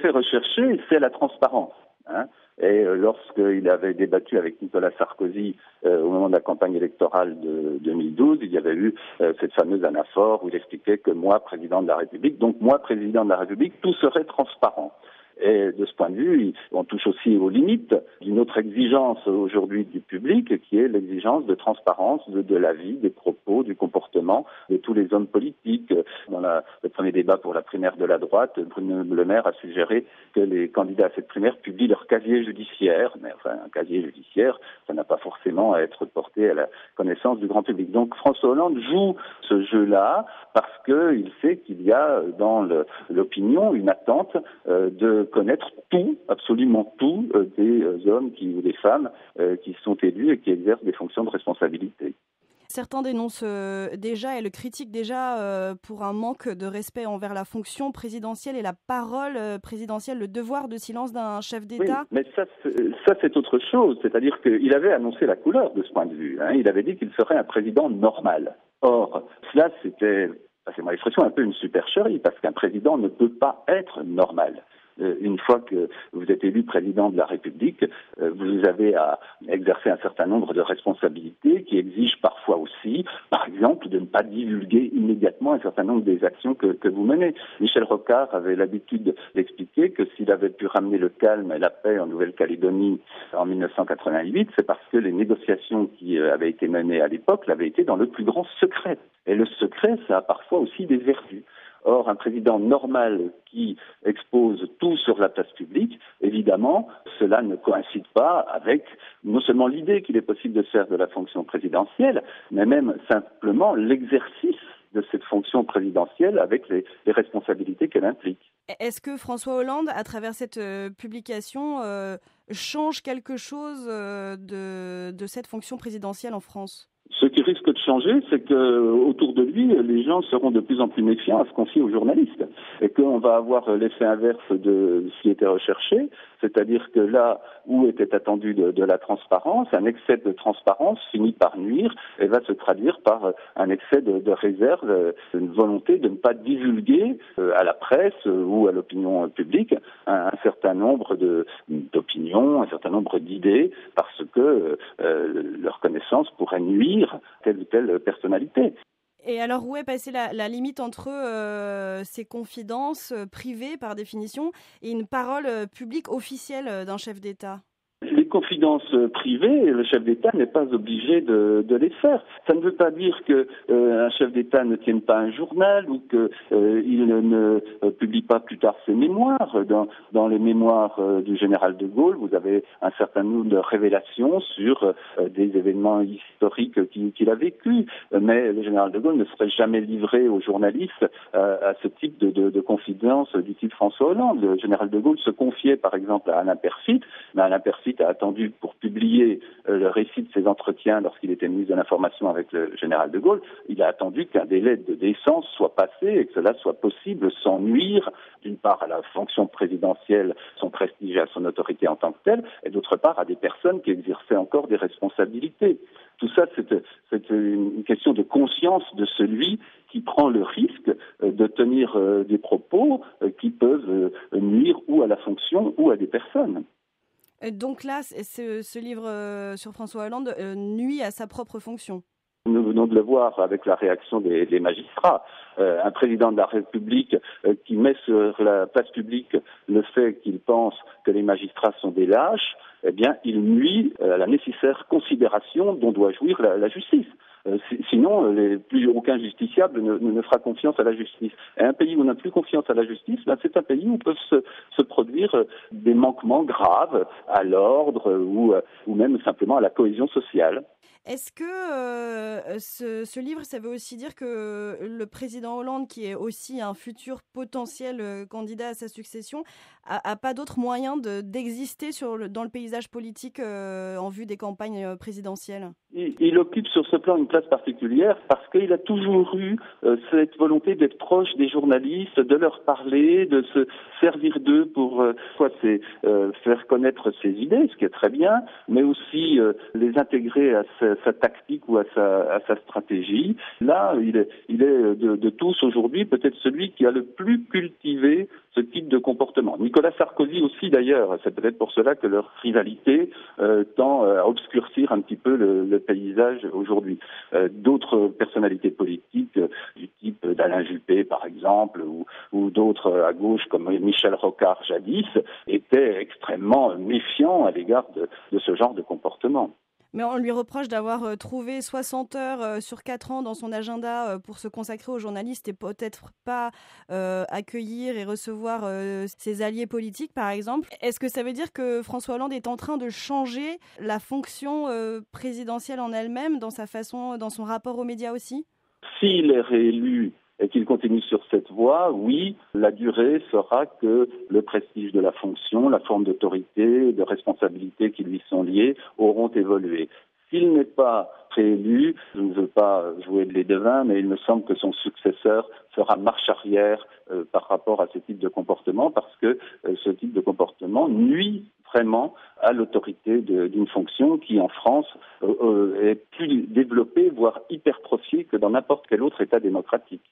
fait rechercher, c'est la transparence. Et lorsqu'il avait débattu avec Nicolas Sarkozy au moment de la campagne électorale de 2012, il y avait eu cette fameuse anaphore où il expliquait que moi, président de la République, tout serait transparent. Et de ce point de vue, on touche aussi aux limites d'une autre exigence aujourd'hui du public, qui est l'exigence de transparence de la vie, des propos, du comportement de tous les hommes politiques. Dans le premier débat pour la primaire de la droite, Bruno Le Maire a suggéré que les candidats à cette primaire publient leur casier judiciaire. Mais enfin, un casier judiciaire, ça n'a pas forcément à être porté à la connaissance du grand public. Donc François Hollande joue ce jeu-là parce qu'il sait qu'il y a dans l'opinion une attente de connaître tout, absolument tout, des hommes ou des femmes qui sont élus et qui exercent des fonctions de responsabilité. Certains dénoncent déjà et le critiquent déjà pour un manque de respect envers la fonction présidentielle et la parole présidentielle, le devoir de silence d'un chef d'État. Oui, mais ça c'est autre chose. C'est-à-dire qu'il avait annoncé la couleur de ce point de vue. Il avait dit qu'il serait un président normal. Or, cela c'était, passez-moi l'expression, un peu une supercherie, parce qu'un président ne peut pas être normal. Une fois que vous êtes élu président de la République, vous avez à exercer un certain nombre de responsabilités qui exigent parfois aussi, par exemple, de ne pas divulguer immédiatement un certain nombre des actions que vous menez. Michel Rocard avait l'habitude d'expliquer que s'il avait pu ramener le calme et la paix en Nouvelle-Calédonie en 1988, c'est parce que les négociations qui avaient été menées à l'époque l'avaient été dans le plus grand secret. Et le secret, ça a parfois aussi des vertus. Or, un président normal qui expose tout sur la place publique, évidemment, cela ne coïncide pas avec non seulement l'idée qu'il est possible de faire de la fonction présidentielle, mais même simplement l'exercice de cette fonction présidentielle avec les responsabilités qu'elle implique. Est-ce que François Hollande, à travers cette publication, change quelque chose de cette fonction présidentielle en France ? Ce qui risque de changer, c'est que autour de lui, les gens seront de plus en plus méfiants à se confier aux journalistes et qu'on va avoir l'effet inverse de ce qui était recherché, c'est-à-dire que là où était attendu de la transparence, un excès de transparence finit par nuire et va se traduire par un excès de réserve, une volonté de ne pas divulguer à la presse ou à l'opinion publique un certain nombre d'opinions, un certain nombre d'idées, parce que leur connaissance pourrait nuire telle ou telle personnalité. Et alors, où est passée la limite entre ces confidences privées, par définition, et une parole publique officielle d'un chef d'État ? Les confidences privées, le chef d'État n'est pas obligé de les faire. Ça ne veut pas dire qu'un chef d'État ne tienne pas un journal ou qu'il ne publie pas plus tard ses mémoires. Dans les mémoires du général de Gaulle, vous avez un certain nombre de révélations sur des événements historiques qu'il a vécus. Mais le général de Gaulle ne serait jamais livré aux journalistes à ce type de confidence du type François Hollande. Le général de Gaulle se confiait par exemple à Alain Peyrefitte, mais Alain Peyrefitte a attendu pour publier le récit de ses entretiens lorsqu'il était ministre de l'Information avec le général de Gaulle, il a attendu qu'un délai de décence soit passé et que cela soit possible sans nuire, d'une part à la fonction présidentielle, son prestige et à son autorité en tant que telle, et d'autre part à des personnes qui exerçaient encore des responsabilités. Tout ça, c'est une question de conscience de celui qui prend le risque de tenir des propos qui peuvent nuire ou à la fonction ou à des personnes. Donc là, ce livre sur François Hollande nuit à sa propre fonction. Nous venons de le voir avec la réaction des magistrats. Un président de la République qui met sur la place publique le fait qu'il pense que les magistrats sont des lâches, eh bien, il nuit à la nécessaire considération dont doit jouir la justice. Sinon, plus aucun justiciable ne fera confiance à la justice. Et un pays où on n'a plus confiance à la justice, c'est un pays où peuvent se produire des manquements graves à l'ordre ou même simplement à la cohésion sociale. Est-ce que ce livre, ça veut aussi dire que le président Hollande, qui est aussi un futur potentiel candidat à sa succession, a pas d'autre moyen d'exister dans le paysage politique en vue des campagnes présidentielles ? Il occupe sur ce plan une place particulière parce qu'il a toujours eu cette volonté d'être proche des journalistes, de leur parler, de se servir d'eux pour faire connaître ses idées, ce qui est très bien, mais aussi les intégrer à sa tactique ou à sa stratégie. Là, il est de tous aujourd'hui peut-être celui qui a le plus cultivé ce type de comportement. Nicolas Sarkozy aussi d'ailleurs, c'est peut-être pour cela que leur rivalité tend à obscurcir un petit peu le paysage aujourd'hui. D'autres personnalités politiques du type d'Alain Juppé par exemple, ou d'autres à gauche comme Michel Rocard jadis, étaient extrêmement méfiants à l'égard de ce genre de comportement. Mais on lui reproche d'avoir trouvé 60 heures sur 4 ans dans son agenda pour se consacrer aux journalistes et peut-être pas accueillir et recevoir ses alliés politiques, par exemple. Est-ce que ça veut dire que François Hollande est en train de changer la fonction présidentielle en elle-même, dans sa façon, dans son rapport aux médias aussi ? S'il est réélu et qu'il continue sur cette voie, oui, la durée fera que le prestige de la fonction, la forme d'autorité, de responsabilité qui lui sont liées auront évolué. S'il n'est pas réélu, je ne veux pas jouer les devins, mais il me semble que son successeur fera marche arrière par rapport à ce type de comportement, parce que ce type de comportement nuit vraiment à l'autorité d'une fonction qui, en France, est plus développée, voire hypertrophiée que dans n'importe quel autre État démocratique.